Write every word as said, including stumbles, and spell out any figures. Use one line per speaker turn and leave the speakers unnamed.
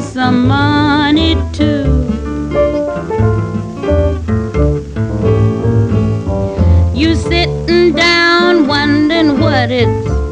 some money too. You sitting down wondering what it's